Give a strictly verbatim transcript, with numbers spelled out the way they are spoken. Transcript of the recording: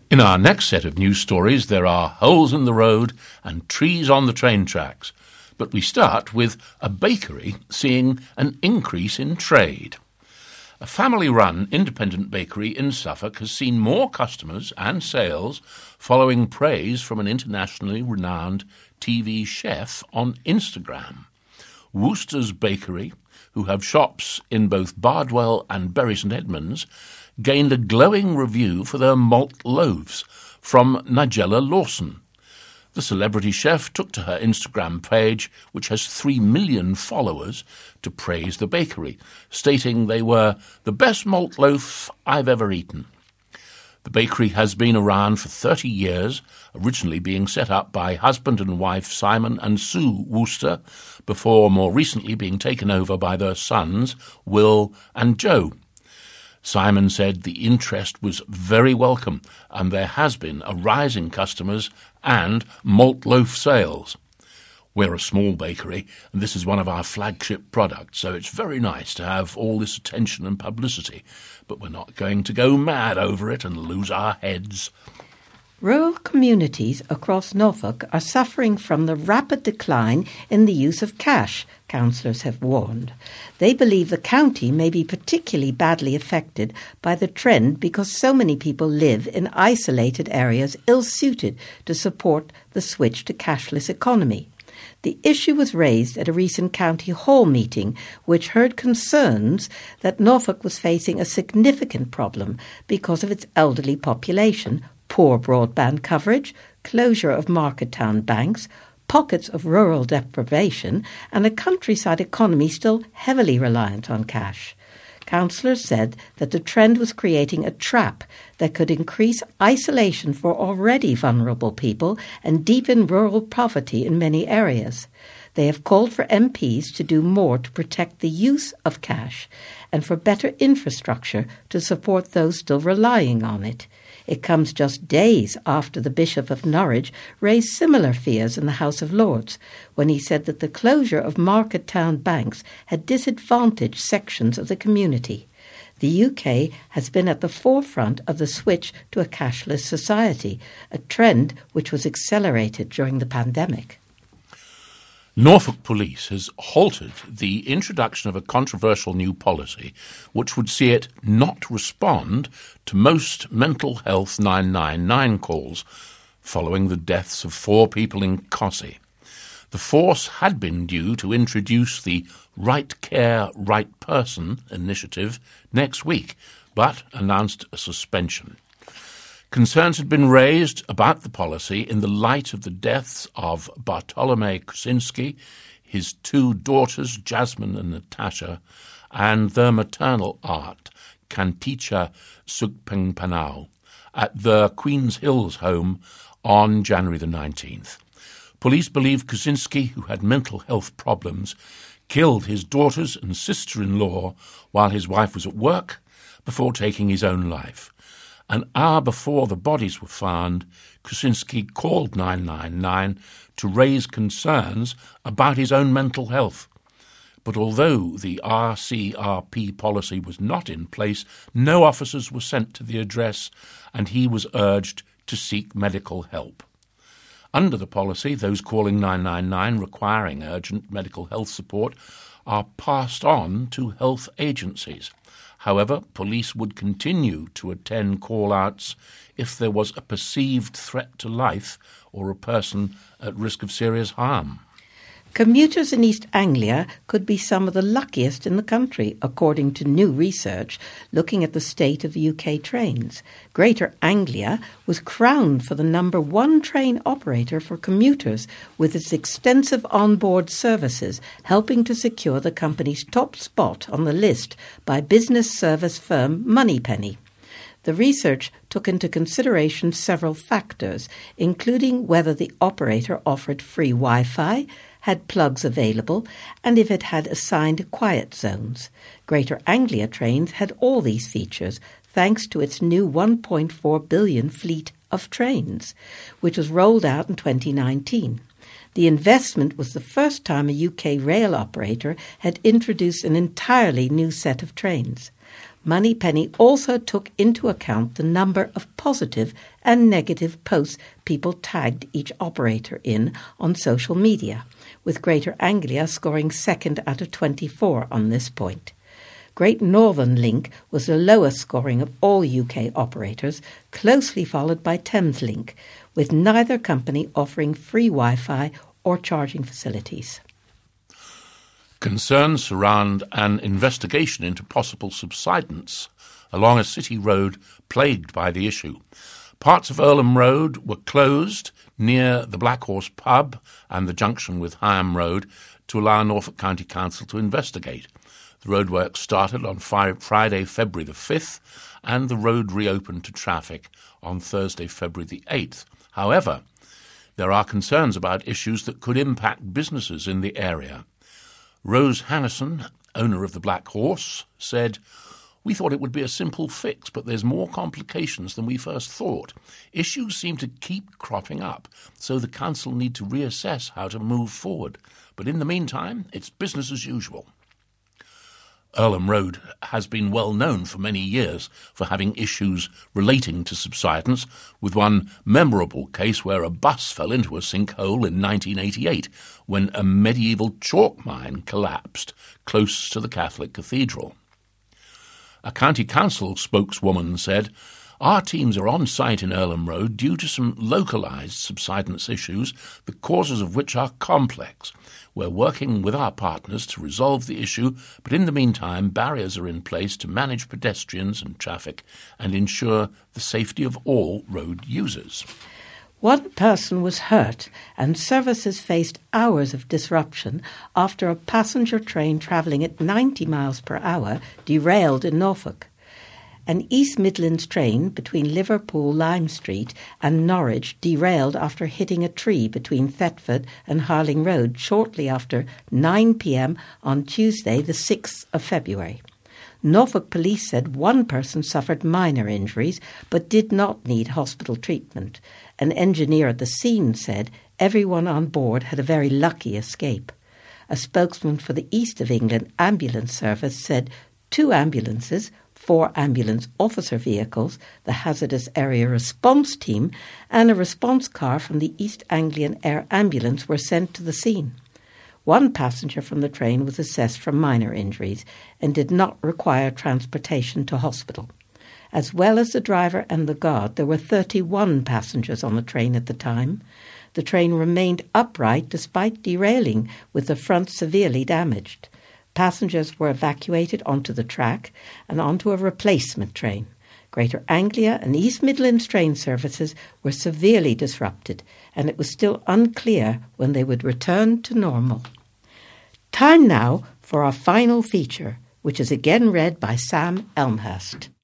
In our next set of news stories, there are holes in the road and trees on the train tracks. But we start with a bakery seeing an increase in trade. A family-run independent bakery in Suffolk has seen more customers and sales following praise from an internationally renowned T V chef on Instagram. Wooster's Bakery, who have shops in both Bardwell and Bury St Edmunds, gained a glowing review for their malt loaves from Nigella Lawson. The celebrity chef took to her Instagram page, which has three million followers, to praise the bakery, stating they were the best malt loaf I've ever eaten. The bakery has been around for thirty years, originally being set up by husband and wife Simon and Sue Wooster, before more recently being taken over by their sons, Will and Joe. Simon said the interest was very welcome and there has been a rise in customers and malt loaf sales. We're a small bakery and this is one of our flagship products, so it's very nice to have all this attention and publicity, but we're not going to go mad over it and lose our heads. Rural communities across Norfolk are suffering from the rapid decline in the use of cash, councillors have warned. They believe the county may be particularly badly affected by the trend because so many people live in isolated areas ill-suited to support the switch to cashless economy. The issue was raised at a recent County Hall meeting, which heard concerns that Norfolk was facing a significant problem because of its elderly population, poor broadband coverage, closure of market town banks, pockets of rural deprivation, and a countryside economy still heavily reliant on cash. Councillors said that the trend was creating a trap that could increase isolation for already vulnerable people and deepen rural poverty in many areas. They have called for M Ps to do more to protect the use of cash and for better infrastructure to support those still relying on it. It comes just days after the Bishop of Norwich raised similar fears in the House of Lords, when he said that the closure of market town banks had disadvantaged sections of the community. The U K has been at the forefront of the switch to a cashless society, a trend which was accelerated during the pandemic. Norfolk Police has halted the introduction of a controversial new policy which would see it not respond to most mental health nine nine nine calls following the deaths of four people in Cossey. The force had been due to introduce the Right Care, Right Person initiative next week, but announced a suspension. Concerns had been raised about the policy in the light of the deaths of Bartolomei Kuczynski, his two daughters, Jasmine and Natasha, and their maternal aunt, Kanticha Sugpengpanau, at the Queen's Hills home on January the nineteenth. Police believe Kuczynski, who had mental health problems, killed his daughters and sister-in-law while his wife was at work before taking his own life. An hour before the bodies were found, Kuczynski called nine nine nine to raise concerns about his own mental health. But although the R C R P policy was not in place, no officers were sent to the address and he was urged to seek medical help. Under the policy, those calling nine nine nine requiring urgent medical health support are passed on to health agencies. However, police would continue to attend call-outs if there was a perceived threat to life or a person at risk of serious harm. Commuters in East Anglia could be some of the luckiest in the country, according to new research looking at the state of U K trains. Greater Anglia was crowned for the number one train operator for commuters, with its extensive onboard services helping to secure the company's top spot on the list by business service firm Moneypenny. The research took into consideration several factors, including whether the operator offered free Wi-Fi, had plugs available, and if it had assigned quiet zones. Greater Anglia Trains had all these features thanks to its new one point four billion fleet of trains, which was rolled out in twenty nineteen. The investment was the first time a U K rail operator had introduced an entirely new set of trains. Moneypenny also took into account the number of positive and negative posts people tagged each operator in on social media, with Greater Anglia scoring second out of twenty-four on this point. Great Northern Link was the lowest scoring of all U K operators, closely followed by Thameslink, with neither company offering free Wi-Fi or charging facilities. Concerns surround an investigation into possible subsidence along a city road plagued by the issue. Parts of Earlham Road were closed near the Black Horse pub and the junction with Higham Road to allow Norfolk County Council to investigate. The roadworks started on Friday, February the fifth, and the road reopened to traffic on Thursday, February the eighth. However, there are concerns about issues that could impact businesses in the area. Rose Hannison, owner of the Black Horse, said, "We thought it would be a simple fix, but there's more complications than we first thought. Issues seem to keep cropping up, so the council need to reassess how to move forward. But in the meantime, it's business as usual." Earlham Road has been well known for many years for having issues relating to subsidence, with one memorable case where a bus fell into a sinkhole in nineteen eighty-eight when a medieval chalk mine collapsed close to the Catholic cathedral. A county council spokeswoman said, "Our teams are on site in Earlham Road due to some localised subsidence issues, the causes of which are complex. We're working with our partners to resolve the issue, but in the meantime, barriers are in place to manage pedestrians and traffic and ensure the safety of all road users." One person was hurt and services faced hours of disruption after a passenger train travelling at ninety miles per hour derailed in Norfolk. An East Midlands train between Liverpool Lime Street and Norwich derailed after hitting a tree between Thetford and Harling Road shortly after nine p.m. on Tuesday, the sixth of February. Norfolk Police said one person suffered minor injuries but did not need hospital treatment. An engineer at the scene said everyone on board had a very lucky escape. A spokesman for the East of England Ambulance Service said two ambulances, four ambulance officer vehicles, the Hazardous Area Response Team, and a response car from the East Anglian Air Ambulance were sent to the scene. One passenger from the train was assessed for minor injuries and did not require transportation to hospital. As well as the driver and the guard, there were thirty-one passengers on the train at the time. The train remained upright despite derailing, with the front severely damaged. Passengers were evacuated onto the track and onto a replacement train. Greater Anglia and East Midlands train services were severely disrupted, and it was still unclear when they would return to normal. Time now for our final feature, which is again read by Sam Elmhurst.